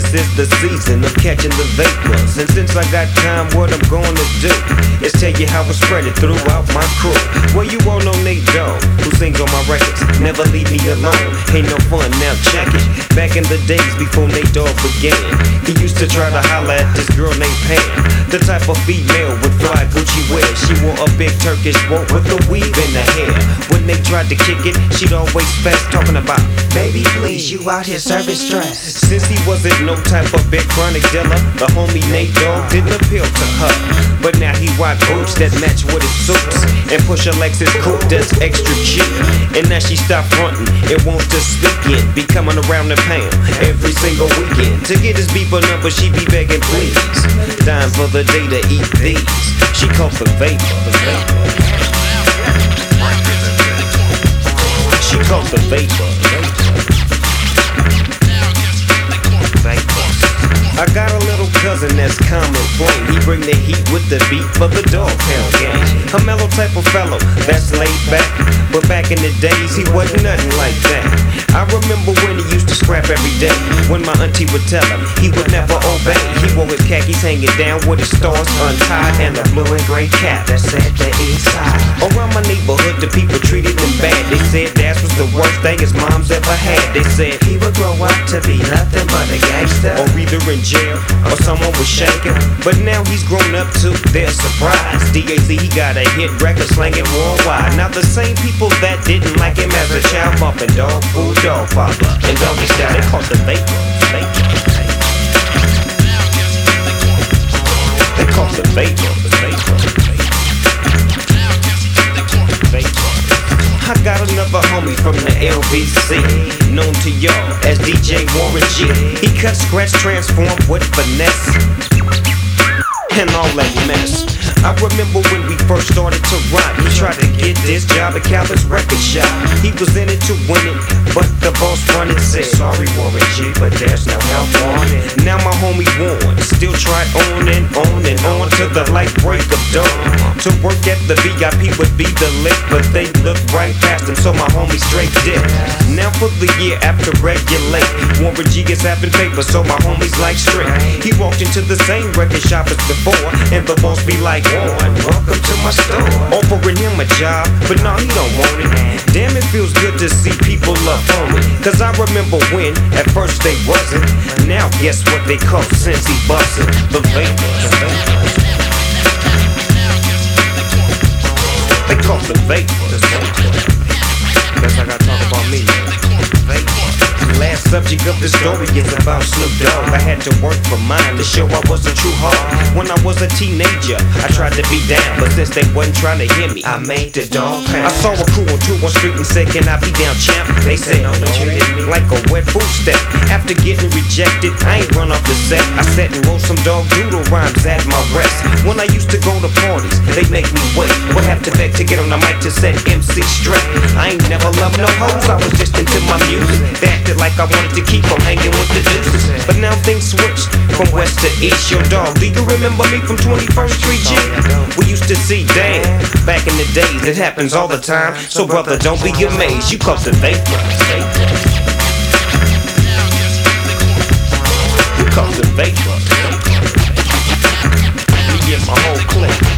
this is the season of catching the vapors. And since I got time, what I'm gonna do is tell you how I spread it throughout my crew. Well, you all know Nate Dogg, who sings on my records. Never leave me alone, ain't no fun, now check it. Back in the days before Nate Dogg began, he used to try to holler at this girl named Pam, the type of female with fly Gucci wear. She wore a big Turkish boat with a weave in her hair. When they tried to kick it, she'd always fast, talking about, baby please, you out here serving stress. Since he wasn't no type of big chronic dealer, the homie Nate Dogg didn't appeal to her. But now he rock boots that match with his suits, and push a Lexus coupe that's extra cheap. And now she stopped frontin' and wants to speak it, be coming around the pound every single weekend. To get his beeper number, she be begging please, dying for the day to eat these. She calls the vapor. She calls the vapor. I got a little cousin that's common flame. He bring the heat with the beat for the Dogg Pound gang. A mellow type of fellow that's laid back, but back in the days he wasn't nothing like that. I remember when he used to scrap every day. When my auntie would tell him he would never obey. He wore his khakis hanging down with his stars untied and a blue and gray cap that said the east side. Around my neighborhood the people treated him bad. They said that was the worst thing his mom's ever had. They said he would grow up to be nothing but a gangster, or either in jail or someone was shaking. But now he's grown up to their surprise. DAZ, he got a hit record slanging worldwide. Now the same people that didn't like him as a child, bumping dog food, dog father, and doggy style, they called the vapor. They called the vapor. I got another homie from the LBC, known to y'all as DJ Warren G. He cut, scratch, transform with finesse, and all that mess. I remember when we first started to rock, he tried to get this job at Calvin's record shop. He was in it to win it, but the boss run it said, sorry Warren G, but there's no help on it. Now my homie Warren still tried on and on and on to the light break of dawn. To work at the VIP would be the lick, but they looked right past him, so my homie straight did. Now for the year after regulate, Warren G is having paper, so my homie's like straight. He walked into the same record shop as before, and the boss be like, welcome to my store. Offering him a job, but no, he don't want it. Damn, it feels good to see people love on me. Cause I remember when, at first they wasn't. Now guess what they call since he bustin'? The vapor. They call the vapor. Guess I gotta talk about me. Last subject of the story is about Snoop Dogg. I had to work for mine to show I was a true hog. When I was a teenager, I tried to be down, but since they wasn't trying to hear me, I made the Dogg Pound. I saw a crew on 2-1 Street and said, can I be down, champ? They said, no, treated me like a wet food step. After getting rejected, I ain't run off the set. I sat and wrote some dog doodle rhymes at my rest. When I used to go to parties, they make me wait. Would have to beg to get on the mic to set MC straight. I ain't never loved no hoes, I was just into my music. They acted like I wanted to keep on hanging with the deuces. But now things switched from west to east. Your dog, do you remember me from 21st Street G? We used to see Dan back in the days. It happens all the time, so brother, don't be amazed. You caught the vapor. You caught the vapor. You get my whole clique.